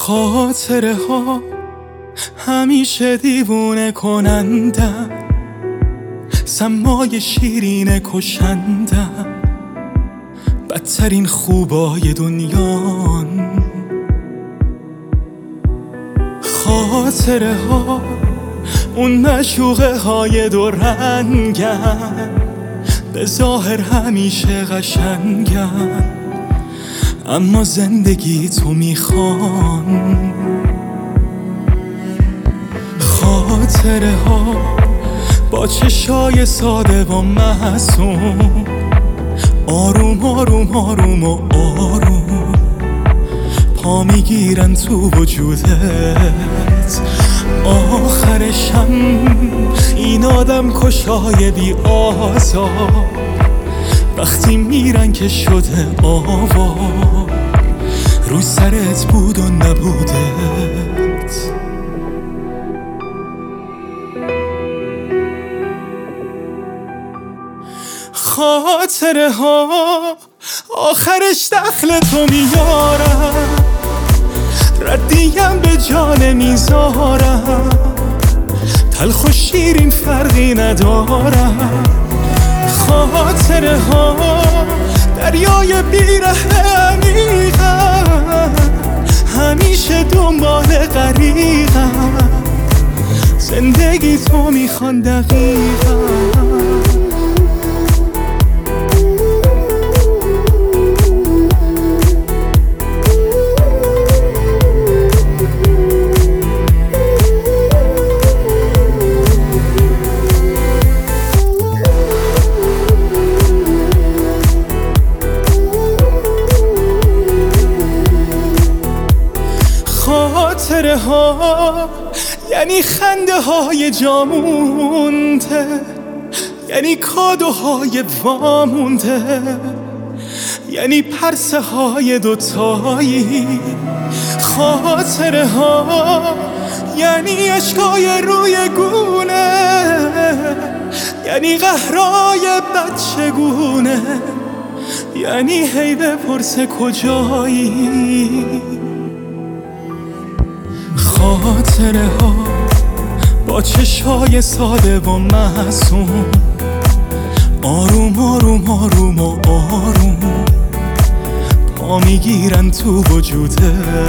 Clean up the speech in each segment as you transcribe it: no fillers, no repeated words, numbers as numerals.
خاطره ها همیشه دیوونه کنندن، سمای شیرین کشندن، بدترین خوبای دنیان. خاطره ها اون مشوقه های دو رنگن، به ظاهر همیشه قشنگن، اما زندگی تو میخوان. خاطره ها با چشای ساده و معصوم، آروم آروم آروم و آروم پا میگیرن تو وجودت. آخرشم این آدم کشای بی آزار، وقتی میرن که شده آوار، رو سرت بود و نبودت. خاطره ها آخرش دخل تو میارم، ردیم به جان میذارم، تلخ و شیرین فرقی ندارم. خاطره ها دریای بیره عمیقم، همیشه دنبال غریقم، زندگی تو میخوان دقیقم. خاطره ها یعنی خنده های جامونده، یعنی کادوهای وامونده، یعنی پرسه های دوتایی. خاطره ها یعنی عشقای روی گونه، یعنی قهرای بچگونه، یعنی هی بپرسه کجایی. خاطره ها با چشای ساده و معصوم، آروم آروم آروم و آروم پا میگیرن تو وجودت.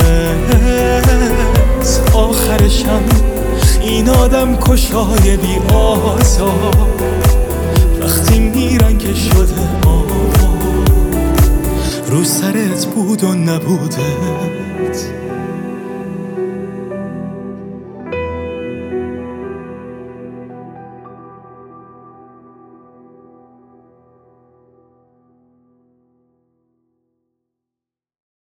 آخرشم این آدم کشای بی آزار، وقتی میرن که شده آوار، رو سرت بود و نبودت.